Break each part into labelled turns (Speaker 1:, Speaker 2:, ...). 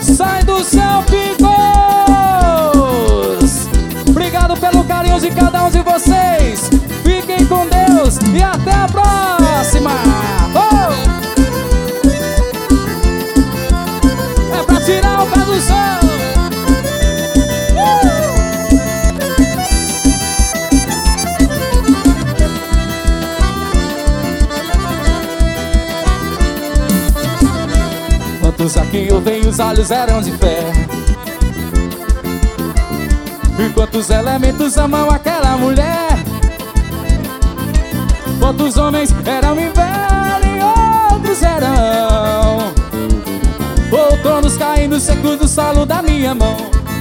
Speaker 1: Sai do céu, Picos! Obrigado pelo carinho de cada um de vocês. Fiquem com Deus e até a próxima. É pra tirar o pé do chão. Quantos aqui eu venho, os olhos eram de fé. E quantos elementos amam aquela mulher. Quantos homens eram inverno e outros eram outonos caindo secos do solo da minha mão.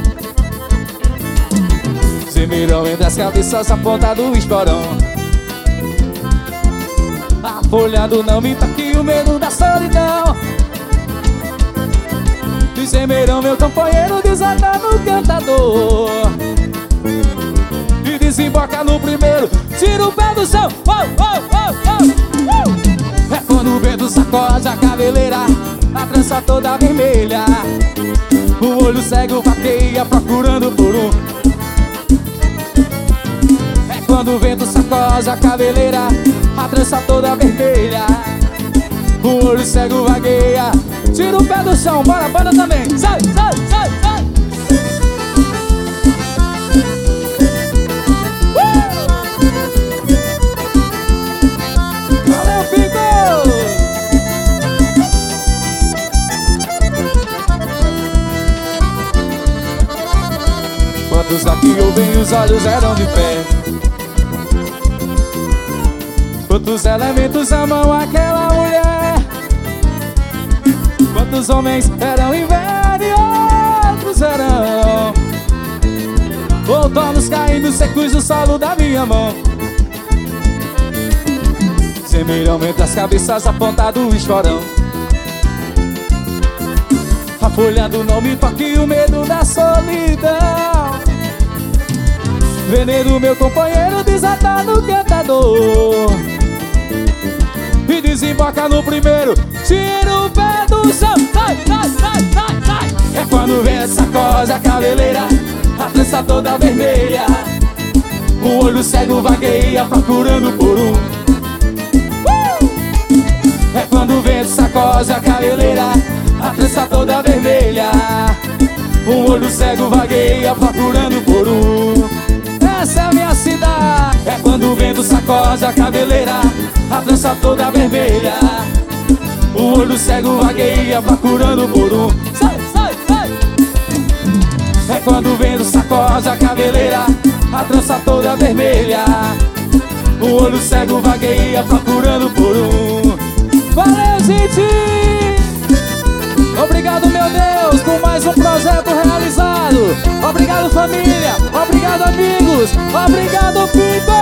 Speaker 1: Gemerão entre as cabeças, a ponta do esporão. Afolhado não me toque o medo da solidão. Gemerão, meu companheiro, desatando o cantador. E desemboca no primeiro, tira o pé do chão. É quando o vento sacode a cabeleira, a trança toda vermelha. O olho cego vaqueia procurando por um. É quando o vento sacode a cabeleira, a trança toda vermelha. O olho cego vagueia. Tira o pé do chão, bora, banda também. Sai, sai, sai, sai. Valeu, Pico! Quantos aqui eu venho, os olhos eram de pé. Quantos elementos amam aquela mulher. Quantos homens eram inverno e outros eram outonos caindo secos do solo da minha mão. Gemerão entre as cabeças, a ponta do esporão. Afolhando não me toque o medo da solidão. Veneno, meu companheiro, desatado o cantador. E desemboca no primeiro, tira o pé do chão. Sai, sai, sai, sai, sai. É quando vem essa sacode a cabeleira, a trança toda vermelha. O olho cego vagueia procurando por um. É quando o vento sacode a cabeleira, a trança toda vermelha. O olho cego vagueia procurando por um. Essa é a minha cidade. É quando o vento sacode a cabeleira, a trança toda vermelha. O olho cego vagueia procurando por um. Sai, sai, sai. É quando o vento sacode a cabeleira, a trança toda vermelha. O olho cego vagueia procurando por um. Valeu, gente! Obrigado, meu Deus, por mais um projeto realizado. Obrigado, família. Obrigado, amigos. Obrigado, Pico.